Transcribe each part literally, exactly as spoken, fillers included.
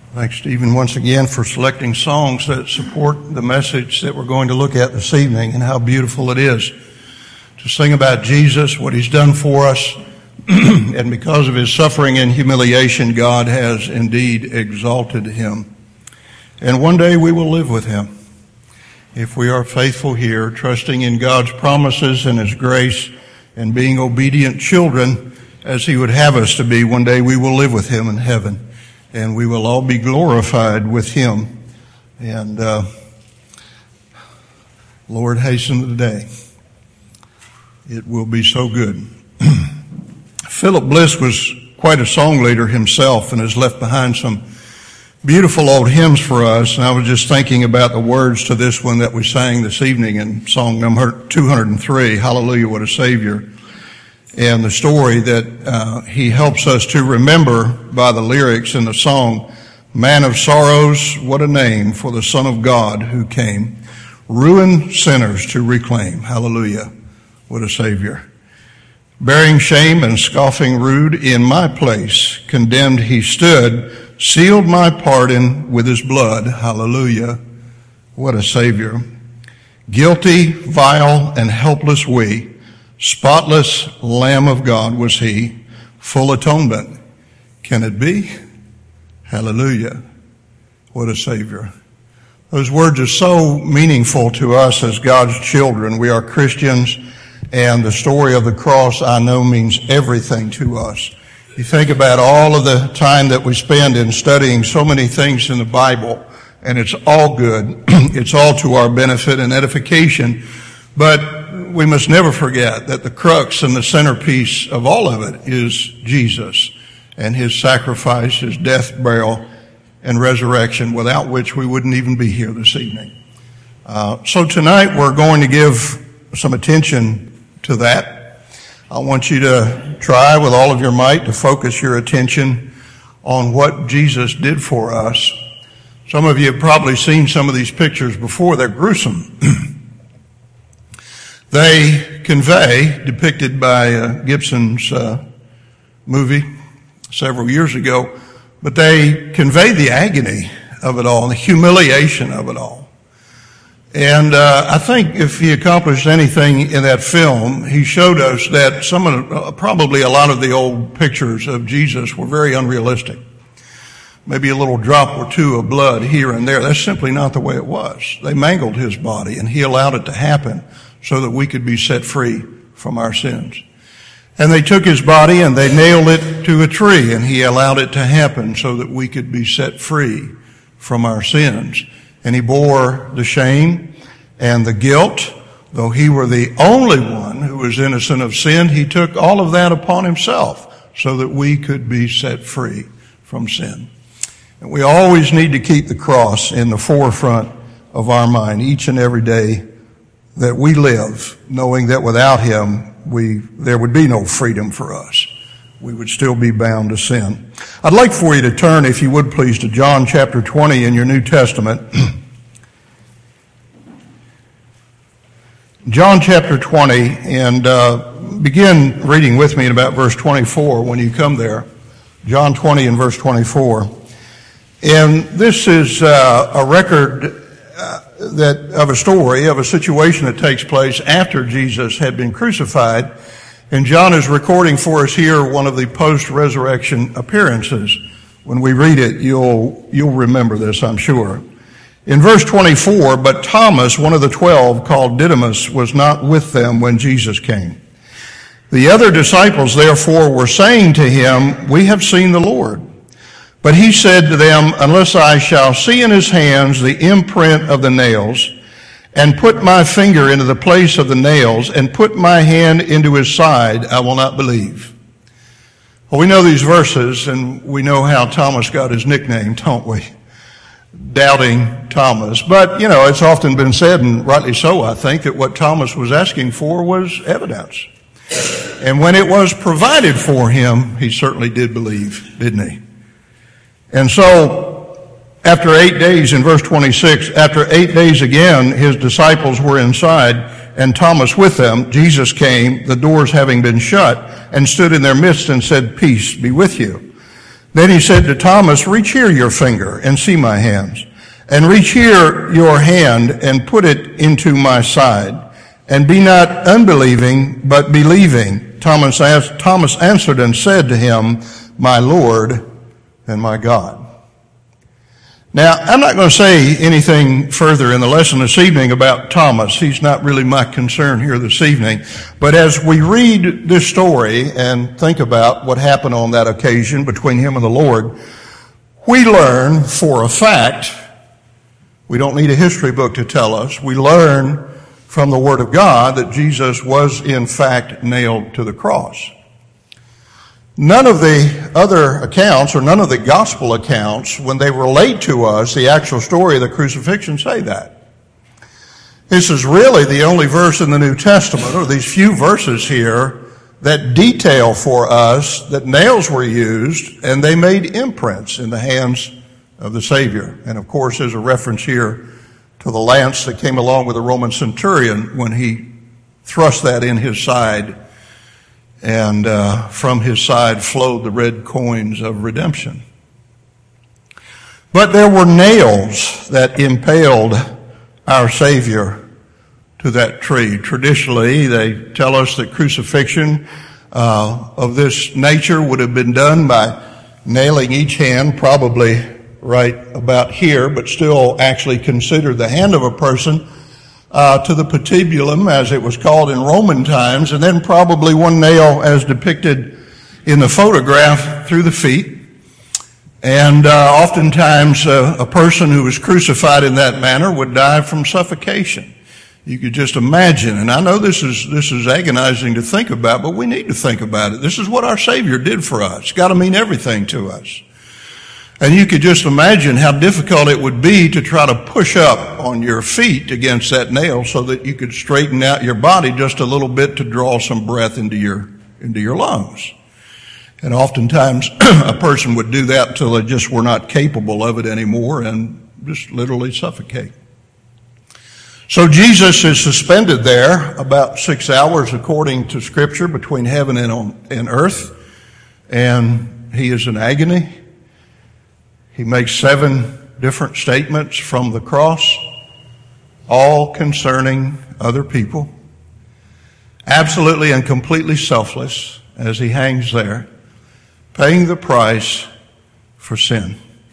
Thanks, Stephen, once again for selecting songs that support the message that we're going to look at this evening, and how beautiful it is to sing about Jesus, what he's done for us, and because of his suffering and humiliation, God has indeed exalted him. And one day we will live with him. If we are faithful here, trusting in God's promises and his grace, and being obedient children as he would have us to be, one day we will live with him in heaven. And we will all be glorified with him. And uh, Lord, hasten the day. It will be so good. Philip Bliss was quite a song leader himself and has left behind some beautiful old hymns for us. And I was just thinking about the words to this one that we sang this evening in song number two hundred three, Hallelujah, What a Savior. And the story that uh, he helps us to remember by the lyrics in the song, Man of sorrows, what a name for the Son of God who came, ruined sinners to reclaim. Hallelujah, what a Savior. Bearing shame and scoffing rude in my place, condemned he stood, sealed my pardon with his blood. Hallelujah, what a Savior. Guilty, vile, and helpless we, spotless Lamb of God was he, full atonement. Can it be? Hallelujah. What a Savior. Those words are so meaningful to us as God's children. We are Christians, and the story of the cross, I know, means everything to us. You think about all of the time that we spend in studying so many things in the Bible, and it's all good. It's all to our benefit and edification. But we must never forget that the crux and the centerpiece of all of it is Jesus and his sacrifice, his death, burial, and resurrection, without which we wouldn't even be here this evening. Uh, so tonight we're going to give some attention to that. I want you to try with all of your might to focus your attention on what Jesus did for us. Some of you have probably seen some of these pictures before. They're gruesome. They convey, depicted by uh, Gibson's uh, movie several years ago, but they convey the agony of it all, the humiliation of it all. And uh, I think if he accomplished anything in that film, he showed us that some of, uh, probably a lot of the old pictures of Jesus were very unrealistic. Maybe a little drop or two of blood here and there. That's simply not the way it was. They mangled his body, and he allowed it to happen so that we could be set free from our sins. And they took his body and they nailed it to a tree, and he allowed it to happen so that we could be set free from our sins. And he bore the shame and the guilt. Though he were the only one who was innocent of sin, he took all of that upon himself so that we could be set free from sin. And we always need to keep the cross in the forefront of our mind each and every day that we live, knowing that without him, we there would be no freedom for us. We would still be bound to sin. I'd like for you to turn, if you would please, to John chapter twenty in your New Testament. John chapter twenty, and uh, begin reading with me in about verse twenty-four when you come there. John twenty and verse twenty-four. And this is uh, a record uh, that of a story of a situation that takes place after Jesus had been crucified, and John is recording for us here one of the post-resurrection appearances. When we read it, you'll you'll remember this, I'm sure. In verse twenty-four, but Thomas, one of the twelve, called Didymus, was not with them when Jesus came. The other disciples, therefore, were saying to him, "We have seen the Lord." But he said to them, "Unless I shall see in his hands the imprint of the nails, and put my finger into the place of the nails, and put my hand into his side, I will not believe." Well, we know these verses, and we know how Thomas got his nickname, don't we? Doubting Thomas. But, you know, it's often been said, and rightly so, I think, that what Thomas was asking for was evidence. And when it was provided for him, he certainly did believe, didn't he? And so, after eight days, in verse twenty-six, after eight days again, his disciples were inside, and Thomas with them. Jesus came, the doors having been shut, and stood in their midst and said, "Peace be with you." Then he said to Thomas, reach here your finger and see my hands, and reach here your hand and put it into my side, and be not unbelieving, but believing. Thomas asked, Thomas answered and said to him, my Lord and my God. Now, I'm not going to say anything further in the lesson this evening about Thomas. He's not really my concern here this evening. But as we read this story and think about what happened on that occasion between him and the Lord, we learn for a fact, we don't need a history book to tell us, we learn from the Word of God that Jesus was in fact nailed to the cross. None of the other accounts, or none of the gospel accounts, when they relate to us the actual story of the crucifixion, say that. This is really the only verse in the New Testament, or these few verses here, that detail for us that nails were used and they made imprints in the hands of the Savior. And of course, there's a reference here to the lance that came along with the Roman centurion when he thrust that in his side, and uh, from his side flowed the red coins of redemption. But there were nails that impaled our Savior to that tree. Traditionally, they tell us that crucifixion uh, of this nature would have been done by nailing each hand probably right about here, but still actually considered the hand of a person Uh, to the patibulum, as it was called in Roman times, and then probably one nail as depicted in the photograph through the feet. And uh, oftentimes uh, a person who was crucified in that manner would die from suffocation. You could just imagine, and I know this is this is agonizing to think about, but we need to think about it. This is what our Savior did for us. It's got to mean everything to us. And you could just imagine how difficult it would be to try to push up on your feet against that nail so that you could straighten out your body just a little bit to draw some breath into your, into your lungs. And oftentimes a person would do that until they just were not capable of it anymore and just literally suffocate. So Jesus is suspended there about six hours according to Scripture between heaven and, on, and earth. And he is in agony. He makes seven different statements from the cross, all concerning other people, absolutely and completely selfless as he hangs there, paying the price for sin.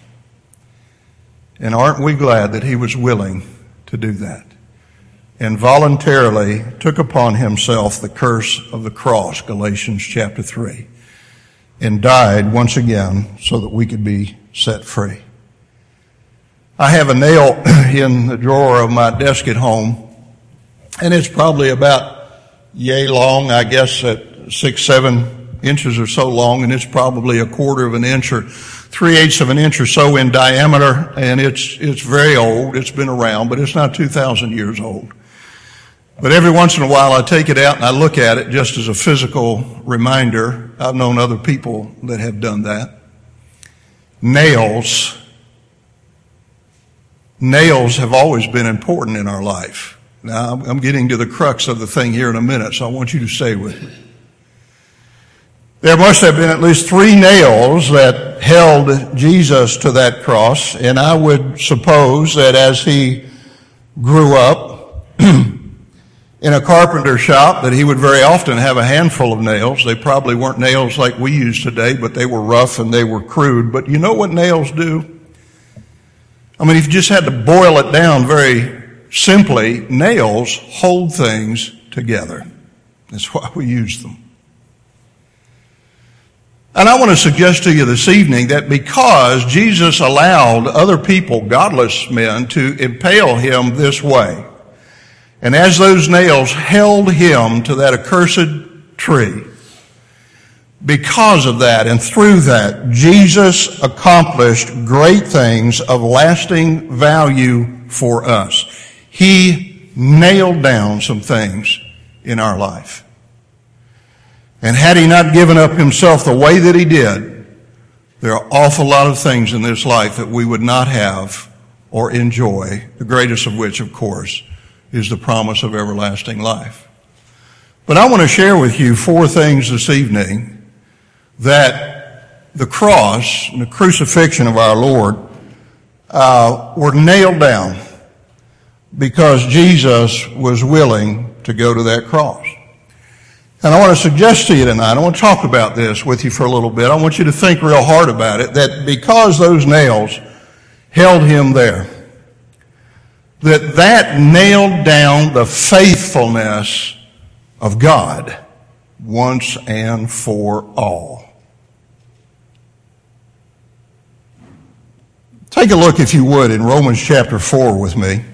And aren't we glad that he was willing to do that and voluntarily took upon himself the curse of the cross, Galatians chapter three, and died once again so that we could be set free. I have a nail in the drawer of my desk at home, and it's probably about yay long, I guess at six, seven inches or so long, and it's probably a quarter of an inch or three-eighths of an inch or so in diameter, and it's it's very old. It's been around, but it's not two thousand years old. But every once in a while I take it out and I look at it just as a physical reminder. I've known other people that have done that. Nails. Nails have always been important in our life. Now, I'm getting to the crux of the thing here in a minute, so I want you to stay with me. There must have been at least three nails that held Jesus to that cross, and I would suppose that as he grew up in a carpenter shop, that he would very often have a handful of nails. They probably weren't nails like we use today, but they were rough and they were crude. But you know what nails do? I mean, if you just had to boil it down very simply, nails hold things together. That's why we use them. And I want to suggest to you this evening that because Jesus allowed other people, godless men, to impale him this way, and as those nails held him to that accursed tree, because of that and through that, Jesus accomplished great things of lasting value for us. He nailed down some things in our life. And had he not given up himself the way that he did, there are an awful lot of things in this life that we would not have or enjoy, the greatest of which, of course, is the promise of everlasting life. But I want to share with you four things this evening that the cross and the crucifixion of our Lord uh, were nailed down because Jesus was willing to go to that cross. And I want to suggest to you tonight, I want to talk about this with you for a little bit. I want you to think real hard about it, that because those nails held him there, that that nailed down the faithfulness of God once and for all. Take a look, if you would, in Romans chapter four with me,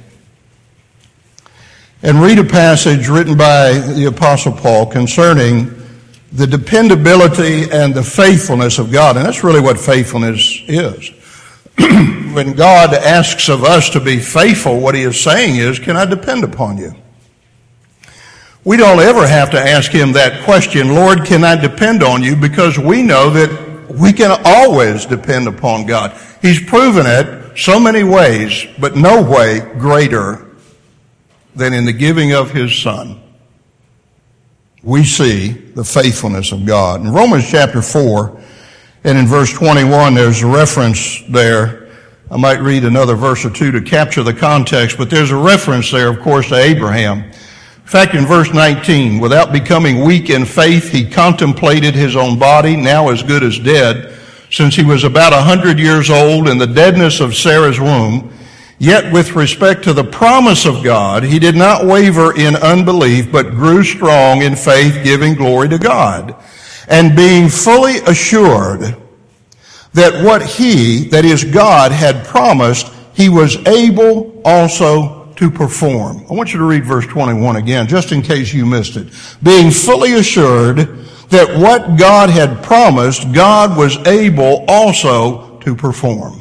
and read a passage written by the Apostle Paul concerning the dependability and the faithfulness of God. And that's really what faithfulness is. When God asks of us to be faithful, what he is saying is, can I depend upon you? We don't ever have to ask him that question, Lord, can I depend on you? Because we know that we can always depend upon God. He's proven it so many ways, but no way greater than in the giving of his Son. We see the faithfulness of God. In Romans chapter four, and in verse twenty-one, there's a reference there. I might read another verse or two to capture the context, but there's a reference there, of course, to Abraham. In fact, in verse nineteen, without becoming weak in faith, he contemplated his own body, now as good as dead, since he was about a hundred years old in the deadness of Sarah's womb. Yet with respect to the promise of God, he did not waver in unbelief, but grew strong in faith, giving glory to God, and being fully assured that what he, that is God, had promised, he was able also to perform. I want you to read verse twenty-one again, just in case you missed it. Being fully assured that what God had promised, God was able also to perform.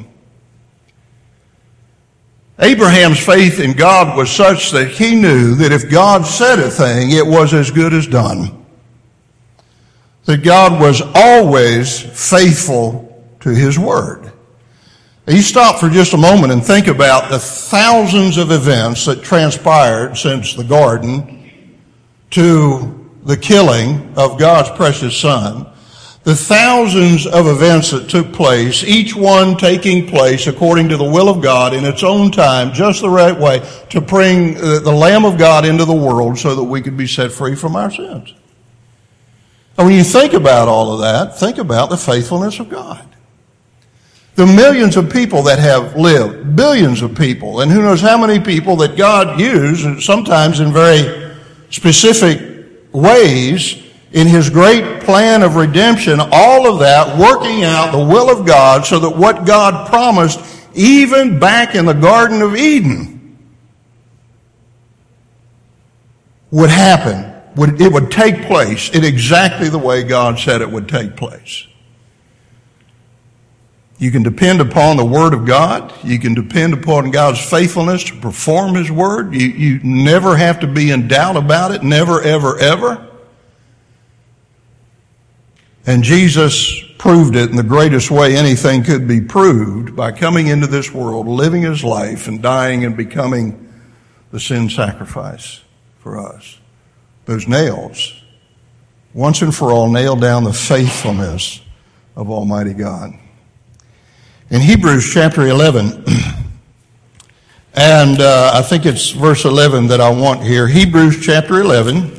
Abraham's faith in God was such that he knew that if God said a thing, it was as good as done. That God was always faithful to his word. You stop for just a moment and think about the thousands of events that transpired since the garden to the killing of God's precious Son. The thousands of events that took place, each one taking place according to the will of God in its own time, just the right way, to bring the Lamb of God into the world so that we could be set free from our sins. And when you think about all of that, think about the faithfulness of God. The millions of people that have lived, billions of people, and who knows how many people that God used, sometimes in very specific ways, in his great plan of redemption, all of that working out the will of God so that what God promised, even back in the Garden of Eden, would happen. Would, it would take place in exactly the way God said it would take place. You can depend upon the Word of God. You can depend upon God's faithfulness to perform his word. You, you never have to be in doubt about it. Never, ever, ever. And Jesus proved it in the greatest way anything could be proved by coming into this world, living his life, and dying and becoming the sin sacrifice for us. Those nails, once and for all, nailed down the faithfulness of Almighty God. In Hebrews chapter eleven, and uh, I think it's verse eleven that I want here. Hebrews chapter eleven.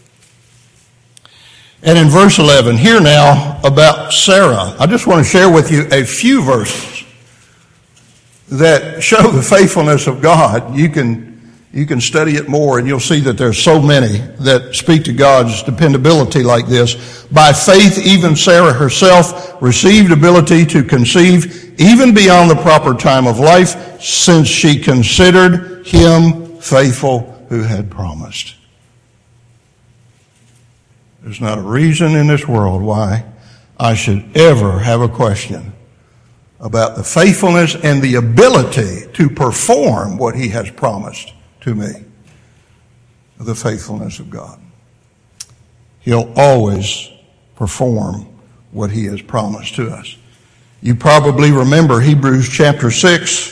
And in verse eleven, here now about Sarah. I just want to share with you a few verses that show the faithfulness of God. You can, you can study it more and you'll see that there's so many that speak to God's dependability like this. By faith, even Sarah herself received ability to conceive even beyond the proper time of life, since she considered him faithful who had promised. There's not a reason in this world why I should ever have a question about the faithfulness and the ability to perform what he has promised to me. The faithfulness of God. He'll always perform what he has promised to us. You probably remember Hebrews chapter six.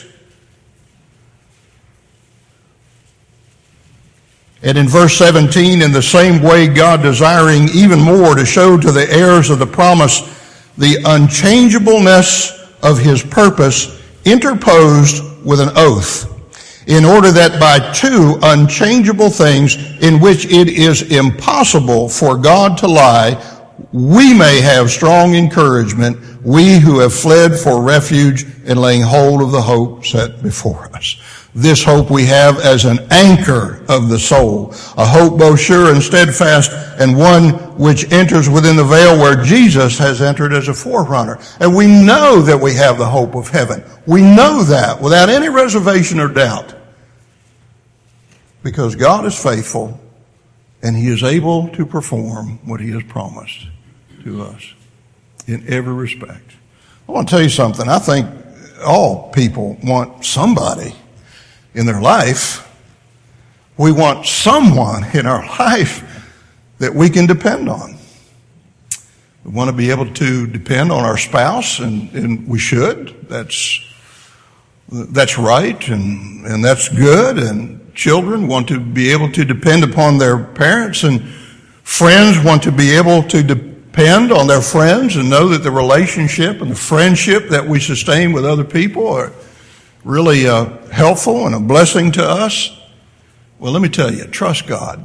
And in verse seventeen, in the same way, God desiring even more to show to the heirs of the promise the unchangeableness of his purpose interposed with an oath, in order that by two unchangeable things in which it is impossible for God to lie, we may have strong encouragement, we who have fled for refuge in laying hold of the hope set before us. This hope we have as an anchor of the soul, a hope both sure and steadfast, and one which enters within the veil where Jesus has entered as a forerunner. And we know that we have the hope of heaven. We know that without any reservation or doubt, because God is faithful and he is able to perform what he has promised to us in every respect. I want to tell you something. I think all people want somebody in their life. We want someone in our life that we can depend on. We want to be able to depend on our spouse, and, and we should. That's that's right, and, and that's good. And children want to be able to depend upon their parents, and friends want to be able to depend on their friends and know that the relationship and the friendship that we sustain with other people are really uh, helpful and a blessing to us. Well, let me tell you, trust God.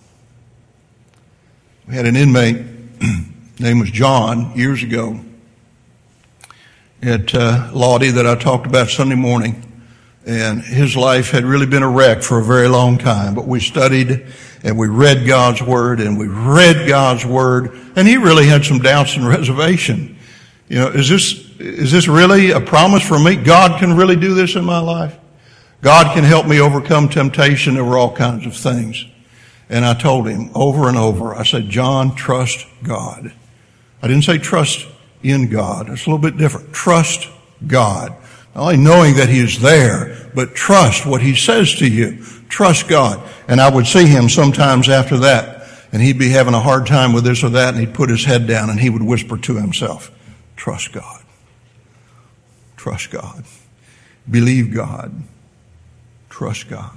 We had an inmate, his name was John, years ago at uh, Lottie that I talked about Sunday morning. And his life had really been a wreck for a very long time. But we studied and we read God's Word and we read God's Word. And he really had some doubts and reservation. You know, is this, is this really a promise for me? God can really do this in my life? God can help me overcome temptation over all kinds of things. And I told him over and over, I said, John, trust God. I didn't say trust in God. It's a little bit different. Trust God. Not only knowing that he is there, but trust what he says to you. Trust God. And I would see him sometimes after that, and he'd be having a hard time with this or that, and he'd put his head down and he would whisper to himself, trust God. Trust God. Believe God. Trust God.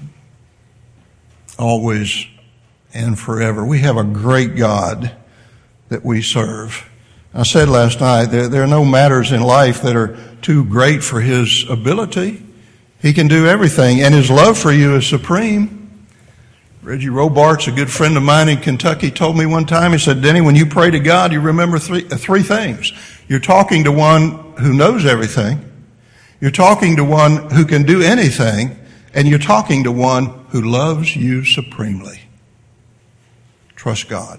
Always and forever. We have a great God that we serve. I said last night, there, there are no matters in life that are too great for his ability. He can do everything, and his love for you is supreme. Reggie Robart's a good friend of mine in Kentucky, told me one time, he said, Denny, when you pray to God, you remember three, uh, three things. You're talking to one who knows everything. You're talking to one who can do anything. And you're talking to one who loves you supremely. Trust God.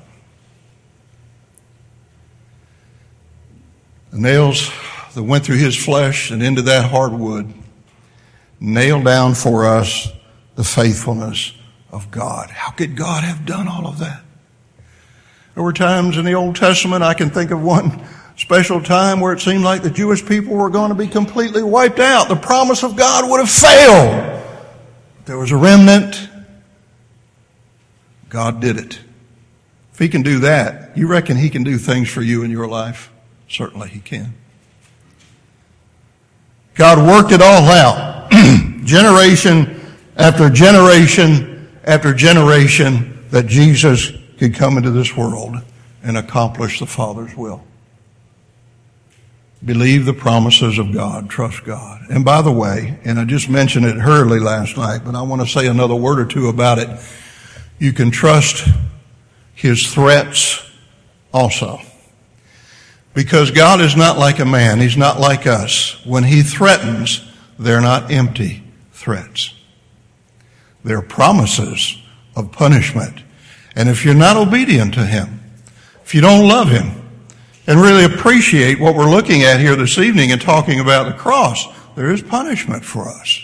The nails that went through his flesh and into that hard wood nailed down for us the faithfulness of God. How could God have done all of that? There were times in the Old Testament, I can think of one special time where it seemed like the Jewish people were going to be completely wiped out. The promise of God would have failed. There was a remnant. God did it. If he can do that, you reckon he can do things for you in your life? Certainly he can. God worked it all out. Generation after generation after generation that Jesus could come into this world and accomplish the Father's will. Believe the promises of God. Trust God. And by the way, and I just mentioned it hurriedly last night, but I want to say another word or two about it. You can trust his threats also. Because God is not like a man. He's not like us. When he threatens, they're not empty threats. They're promises of punishment. And if you're not obedient to him, if you don't love him, and really appreciate what we're looking at here this evening and talking about the cross, there is punishment for us.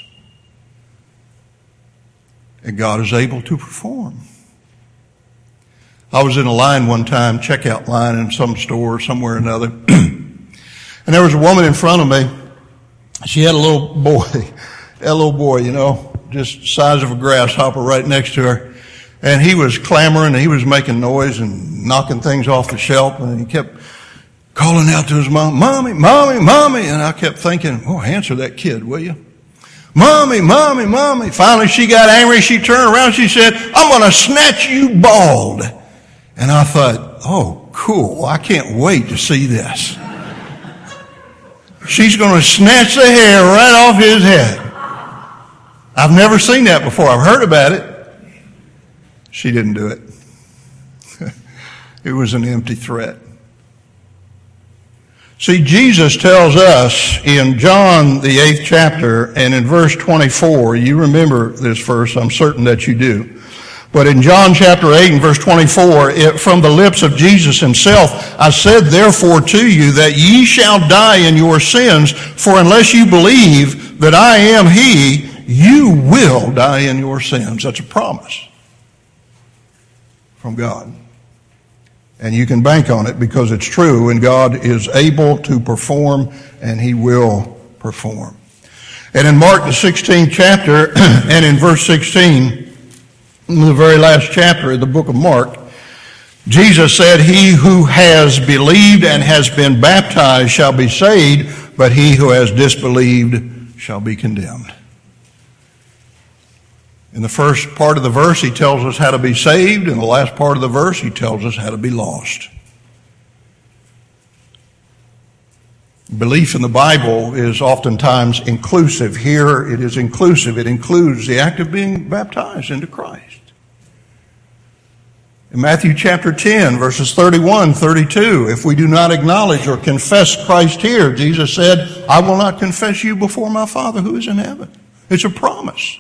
And God is able to perform. I was in a line one time, checkout line in some store somewhere or another, and there was a woman in front of me. She had a little boy, a little boy, you know, just the size of a grasshopper right next to her. And he was clamoring, and he was making noise and knocking things off the shelf, and he kept calling out to his mom, Mommy, Mommy, Mommy. And I kept thinking, oh, answer that kid, will you? Mommy, Mommy, Mommy. Finally, she got angry. She turned around. She said, I'm going to snatch you bald. And I thought, oh, cool. I can't wait to see this. she's going to snatch the hair right off his head. I've never seen that before. I've heard about it. She didn't do it. It was an empty threat. See, Jesus tells us in John, the eighth chapter, and in verse twenty-four, you remember this verse, I'm certain that you do. But in John chapter eight and verse twenty-four, it, from the lips of Jesus himself, I said therefore to you that ye shall die in your sins, for unless you believe that I am he, you will die in your sins. That's a promise from God. And you can bank on it because it's true, and God is able to perform, and he will perform. And in Mark, the sixteenth chapter, and in verse sixteen, in the very last chapter of the book of Mark, Jesus said, he who has believed and has been baptized shall be saved, but he who has disbelieved shall be condemned. In the first part of the verse, he tells us how to be saved. In the last part of the verse, he tells us how to be lost. Belief in the Bible is oftentimes inclusive. Here it is inclusive. It includes the act of being baptized into Christ. In Matthew chapter ten, verses thirty-one, thirty-two, if we do not acknowledge or confess Christ here, Jesus said, I will not confess you before my Father who is in heaven. It's a promise.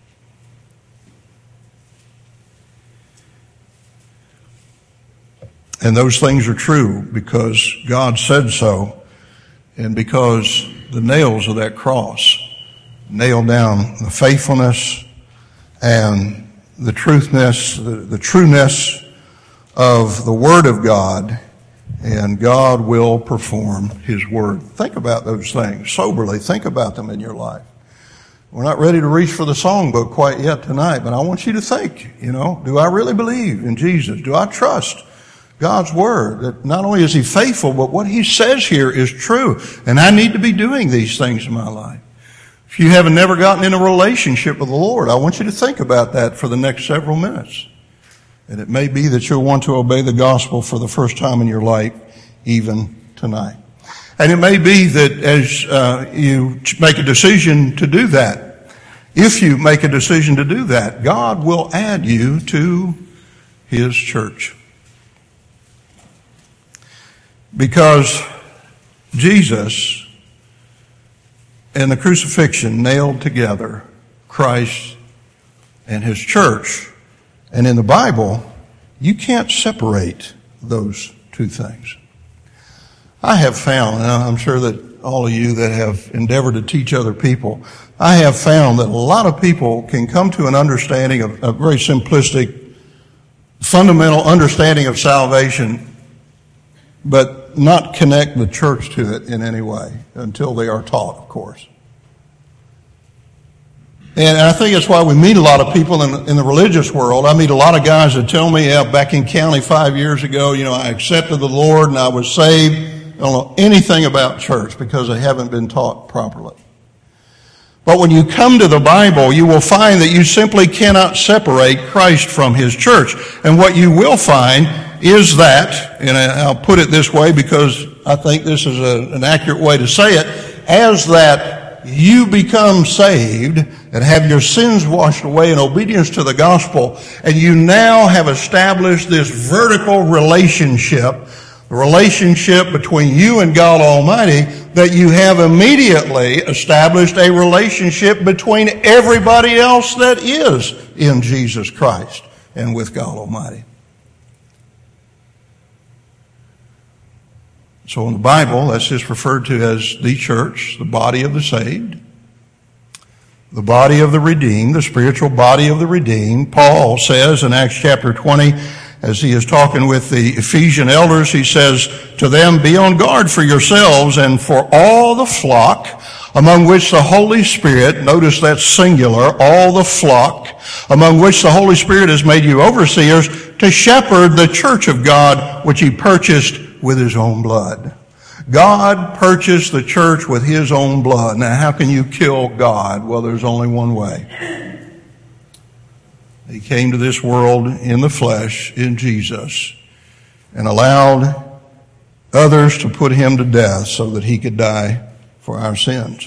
And those things are true because God said so, and because the nails of that cross nailed down the faithfulness and the truthness, the, the trueness of the Word of God, and God will perform his word. Think about those things soberly. Think about them in your life. We're not ready to reach for the songbook quite yet tonight, but I want you to think, you know, do I really believe in Jesus? Do I trust God's word, that not only is he faithful, but what he says here is true. And I need to be doing these things in my life. If you haven't never gotten in a relationship with the Lord, I want you to think about that for the next several minutes. And it may be that you'll want to obey the gospel for the first time in your life, even tonight. And it may be that as uh, you make a decision to do that, if you make a decision to do that, God will add you to his church. Because Jesus and the crucifixion nailed together Christ and his church. And in the Bible, you can't separate those two things. I have found, and I'm sure that all of you that have endeavored to teach other people, I have found that a lot of people can come to an understanding of a very simplistic, fundamental understanding of salvation, but not connect the church to it in any way until they are taught, of course. And I think that's why we meet a lot of people in, in the religious world. I meet a lot of guys that tell me, yeah, back in county five years ago, you know, I accepted the Lord and I was saved. I don't know anything about church because they haven't been taught properly. But when you come to the Bible, you will find that you simply cannot separate Christ from his church. And what you will find is that, and I'll put it this way because I think this is a, an accurate way to say it, as that you become saved and have your sins washed away in obedience to the gospel, and you now have established this vertical relationship, the relationship between you and God Almighty, that you have immediately established a relationship between everybody else that is in Jesus Christ and with God Almighty. So in the Bible, that's just referred to as the church, the body of the saved, the body of the redeemed, the spiritual body of the redeemed. Paul says in Acts chapter twenty, as he is talking with the Ephesian elders, he says to them, be on guard for yourselves and for all the flock among which the Holy Spirit, notice that's singular, all the flock, among which the Holy Spirit has made you overseers to shepherd the church of God, which he purchased with his own blood. God purchased the church with his own blood. Now, how can you kill God? Well, there's only one way. He came to this world in the flesh, in Jesus, and allowed others to put him to death so that he could die for our sins.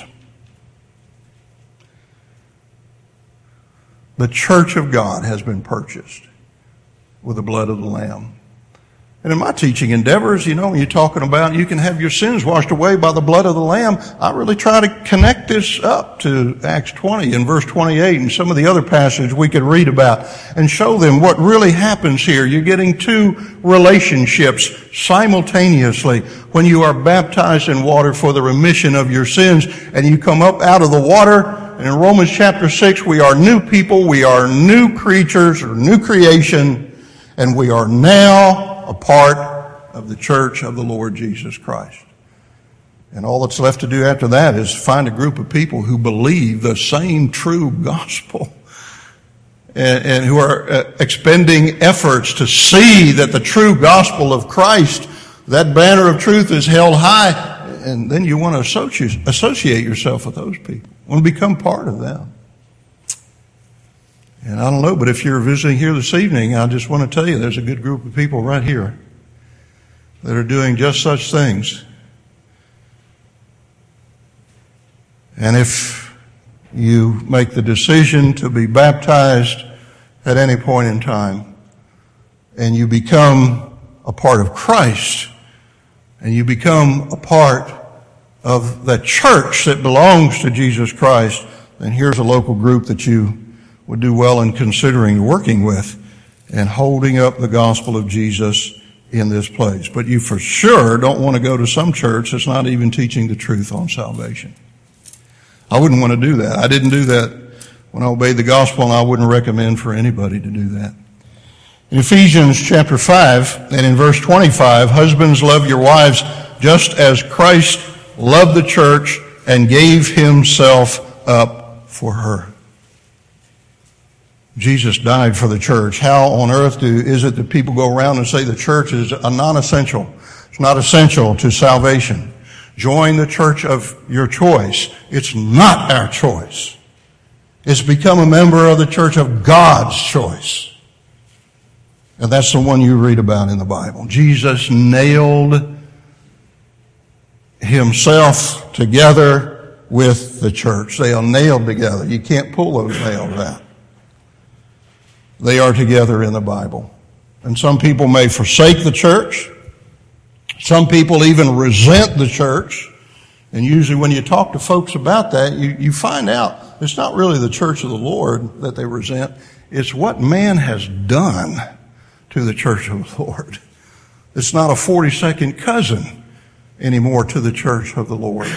The church of God has been purchased with the blood of the Lamb. And in my teaching endeavors, you know, when you're talking about you can have your sins washed away by the blood of the Lamb, I really try to connect this up to Acts twenty and verse twenty-eight and some of the other passages we could read about and show them what really happens here. You're getting two relationships simultaneously when you are baptized in water for the remission of your sins and you come up out of the water. And in Romans chapter six, we are new people, we are new creatures or new creation, and we are now a part of the church of the Lord Jesus Christ. And all that's left to do after that is find a group of people who believe the same true gospel and, and who are uh, expending efforts to see that the true gospel of Christ, that banner of truth, is held high. And then you want to associate, associate yourself with those people. You want to become part of them. And I don't know, but if you're visiting here this evening, I just want to tell you there's a good group of people right here that are doing just such things. And if you make the decision to be baptized at any point in time, and you become a part of Christ, and you become a part of the church that belongs to Jesus Christ, then here's a local group that you would do well in considering working with and holding up the gospel of Jesus in this place. But you for sure don't want to go to some church that's not even teaching the truth on salvation. I wouldn't want to do that. I didn't do that when I obeyed the gospel, and I wouldn't recommend for anybody to do that. In Ephesians chapter five and in verse twenty-five, husbands, love your wives just as Christ loved the church and gave himself up for her. Jesus died for the church. How on earth do, is it that people go around and say the church is a non-essential? It's not essential to salvation. Join the church of your choice. It's not our choice. It's become a member of the church of God's choice. And that's the one you read about in the Bible. Jesus nailed himself together with the church. They are nailed together. You can't pull those nails out. They are together in the Bible. And some people may forsake the church. Some people even resent the church. And usually when you talk to folks about that, you, you find out it's not really the church of the Lord that they resent. It's what man has done to the church of the Lord. It's not a forty-second cousin anymore to the church of the Lord.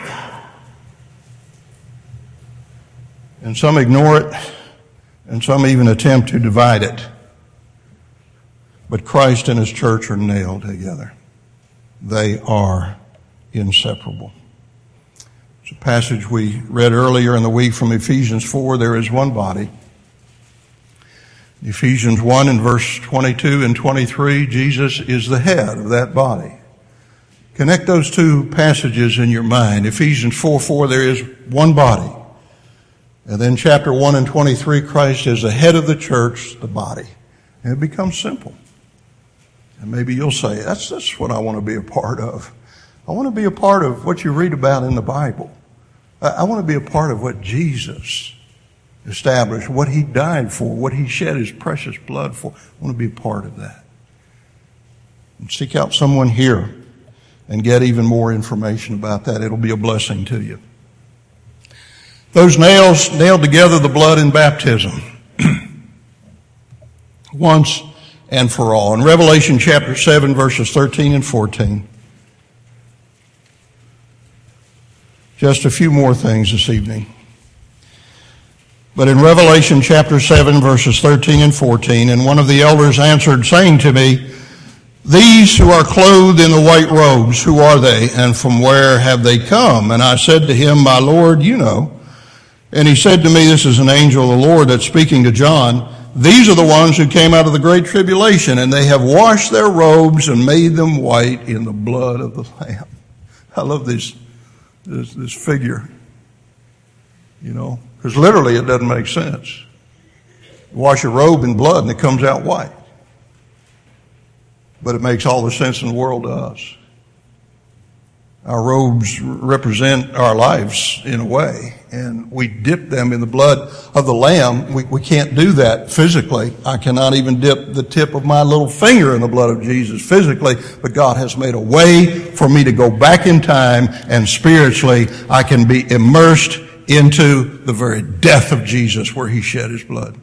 And some ignore it. And some even attempt to divide it. But Christ and his church are nailed together. They are inseparable. It's a passage we read earlier in the week from Ephesians four. There is one body. Ephesians one and verse twenty-two and twenty-three, Jesus is the head of that body. Connect those two passages in your mind. Ephesians four four, there is one body. And then chapter one and twenty-three, Christ is the head of the church, the body. And it becomes simple. And maybe you'll say, that's, that's what I want to be a part of. I want to be a part of what you read about in the Bible. I, I want to be a part of what Jesus established, what he died for, what he shed his precious blood for. I want to be a part of that. And seek out someone here and get even more information about that. It'll be a blessing to you. Those nails nailed together the blood in baptism. Once and for all. In Revelation chapter seven, verses thirteen and fourteen. Just a few more things this evening. But in Revelation chapter seven, verses thirteen and fourteen, and one of the elders answered, saying to me, these who are clothed in the white robes, who are they, and from where have they come? And I said to him, my Lord, you know. And he said to me, this is an angel of the Lord that's speaking to John. These are the ones who came out of the great tribulation, and they have washed their robes and made them white in the blood of the Lamb. I love this, this, this figure, you know, because literally it doesn't make sense. You wash your robe in blood and it comes out white. But it makes all the sense in the world to us. Our robes represent our lives in a way, and we dip them in the blood of the Lamb. We, we can't do that physically. I cannot even dip the tip of my little finger in the blood of Jesus physically, but God has made a way for me to go back in time, and spiritually I can be immersed into the very death of Jesus where he shed his blood.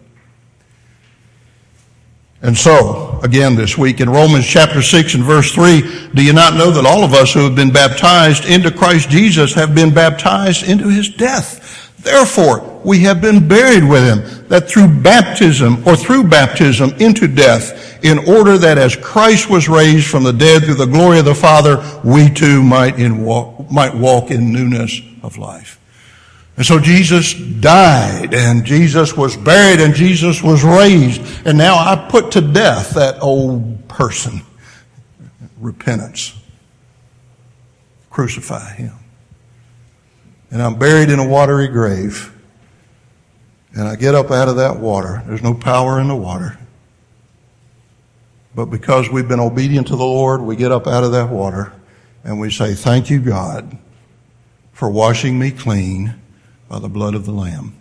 And so, again this week in Romans chapter six and verse three, do you not know that all of us who have been baptized into Christ Jesus have been baptized into his death? Therefore, we have been buried with him, that through baptism or through baptism into death, in order that as Christ was raised from the dead through the glory of the Father, we too might, in walk, might walk in newness of life. And so Jesus died, and Jesus was buried, and Jesus was raised. And now I put to death that old person. Repentance. Crucify him. And I'm buried in a watery grave. And I get up out of that water. There's no power in the water. But because we've been obedient to the Lord, we get up out of that water, and we say, thank you, God, for washing me clean by the blood of the Lamb.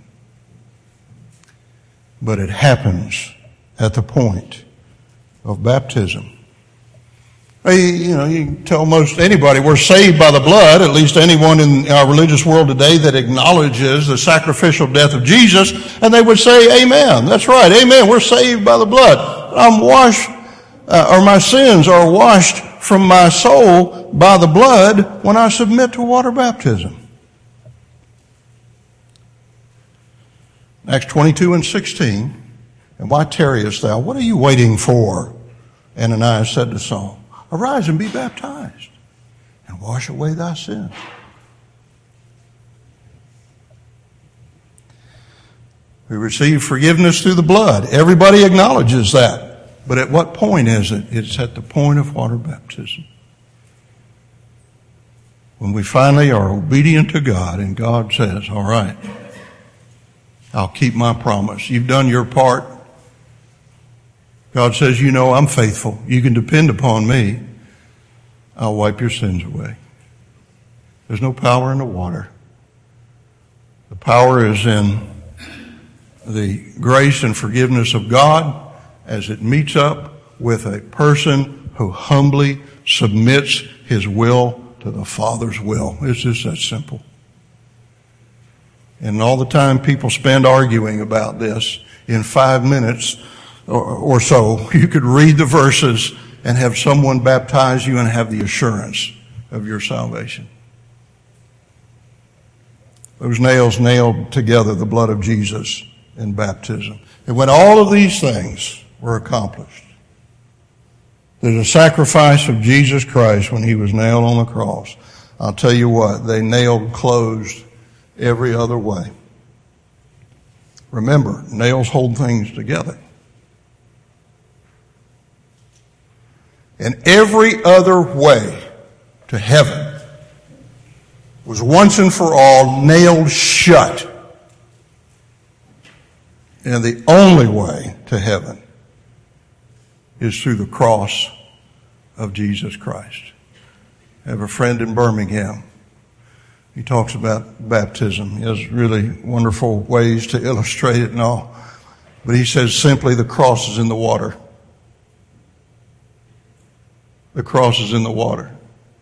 But it happens at the point of baptism. Hey, you know, you can tell most anybody we're saved by the blood, at least anyone in our religious world today that acknowledges the sacrificial death of Jesus, and they would say, amen. That's right, amen. We're saved by the blood. I'm washed, uh, or my sins are washed from my soul by the blood when I submit to water baptism. Acts twenty-two and sixteen, and why tarriest thou? What are you waiting for? Ananias said to Saul, arise and be baptized, and wash away thy sins. We receive forgiveness through the blood. Everybody acknowledges that. But at what point is it? It's at the point of water baptism. When we finally are obedient to God, and God says, all right, I'll keep my promise. You've done your part. God says, you know I'm faithful. You can depend upon me. I'll wipe your sins away. There's no power in the water. The power is in the grace and forgiveness of God as it meets up with a person who humbly submits his will to the Father's will. It's just that simple. And all the time people spend arguing about this, in five minutes or, or so, you could read the verses and have someone baptize you and have the assurance of your salvation. Those nails nailed together the blood of Jesus in baptism. And when all of these things were accomplished, there's a sacrifice of Jesus Christ when he was nailed on the cross. I'll tell you what, they nailed closed every other way. Remember, nails hold things together. And every other way to heaven was once and for all nailed shut. And the only way to heaven is through the cross of Jesus Christ. I have a friend in Birmingham. He talks about baptism. He has really wonderful ways to illustrate it and all. But he says simply the cross is in the water. The cross is in the water.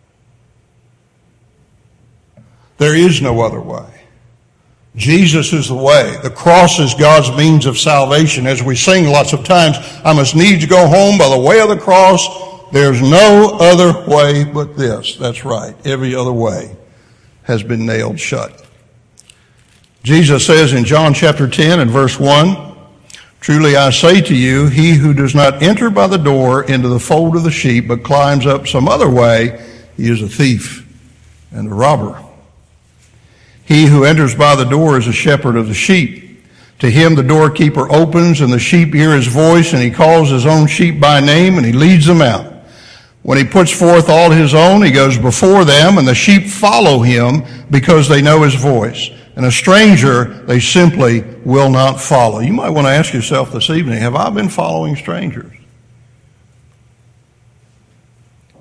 There is no other way. Jesus is the way. The cross is God's means of salvation. As we sing lots of times, I must needs go home by the way of the cross. There's no other way but this. That's right. Every other way has been nailed shut. Jesus says in John chapter ten and verse one, truly I say to you, he who does not enter by the door into the fold of the sheep, but climbs up some other way, he is a thief and a robber. He who enters by the door is a shepherd of the sheep. To him the doorkeeper opens, and the sheep hear his voice, and he calls his own sheep by name, and he leads them out. When he puts forth all his own, he goes before them, and the sheep follow him because they know his voice. And a stranger they simply will not follow. You might want to ask yourself this evening, have I been following strangers?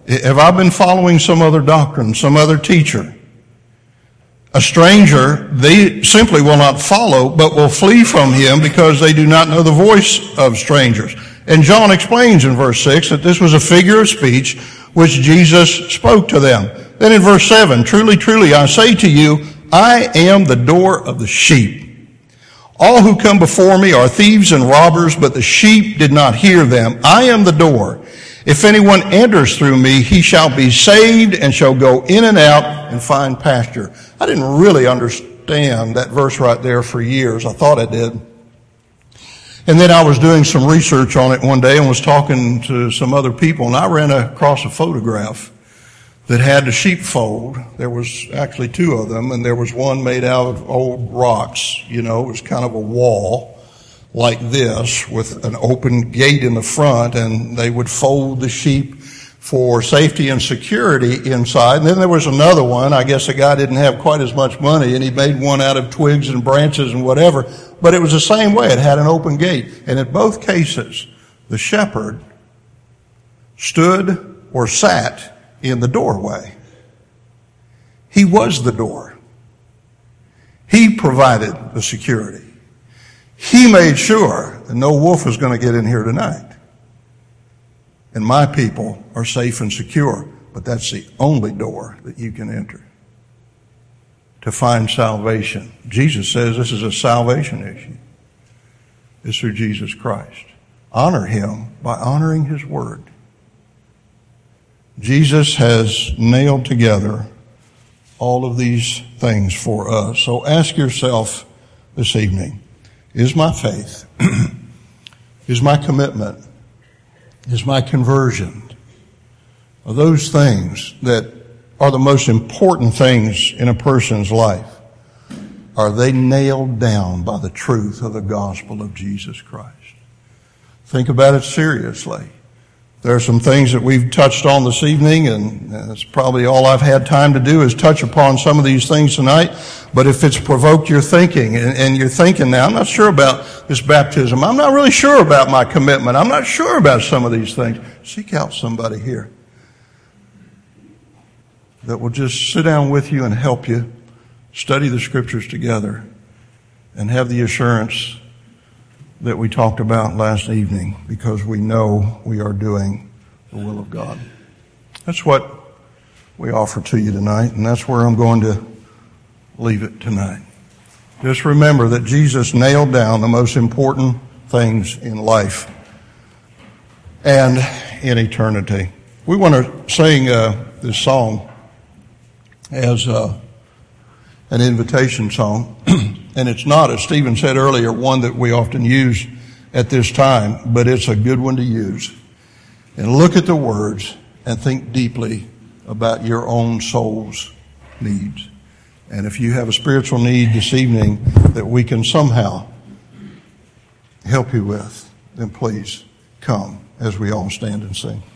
Have I been following some other doctrine, some other teacher? A stranger, they simply will not follow, but will flee from him because they do not know the voice of strangers. And John explains in verse six that this was a figure of speech which Jesus spoke to them. Then in verse seven, truly, truly, I say to you, I am the door of the sheep. All who come before me are thieves and robbers, but the sheep did not hear them. I am the door. If anyone enters through me, he shall be saved and shall go in and out and find pasture. I didn't really understand that verse right there for years. I thought I did. And then I was doing some research on it one day and was talking to some other people, and I ran across a photograph that had the sheepfold. There was actually two of them, and there was one made out of old rocks. You know, it was kind of a wall like this with an open gate in the front, and they would fold the sheep for safety and security inside. And then there was another one. I guess the guy didn't have quite as much money, and he made one out of twigs and branches and whatever. But it was the same way. It had an open gate. And in both cases, the shepherd stood or sat in the doorway. He was the door. He provided the security. He made sure that no wolf was going to get in here tonight. And my people are safe and secure. But that's the only door that you can enter to find salvation. Jesus says this is a salvation issue. It's through Jesus Christ. Honor him by honoring his word. Jesus has nailed together all of these things for us. So ask yourself this evening, is my faith, is my commitment, is my conversion, are those things that are the most important things in a person's life, are they nailed down by the truth of the gospel of Jesus Christ? Think about it seriously. There are some things that we've touched on this evening, and that's probably all I've had time to do is touch upon some of these things tonight. But if it's provoked your thinking, and, and you're thinking now, I'm not sure about this baptism. I'm not really sure about my commitment. I'm not sure about some of these things. Seek out somebody here that will just sit down with you and help you study the scriptures together and have the assurance that we talked about last evening, because we know we are doing the will of God. That's what we offer to you tonight, and that's where I'm going to leave it tonight. Just remember that Jesus nailed down the most important things in life and in eternity. We want to sing uh, this song as uh, an invitation song. And it's not, as Stephen said earlier, one that we often use at this time, but it's a good one to use. And look at the words and think deeply about your own soul's needs. And if you have a spiritual need this evening that we can somehow help you with, then please come as we all stand and sing.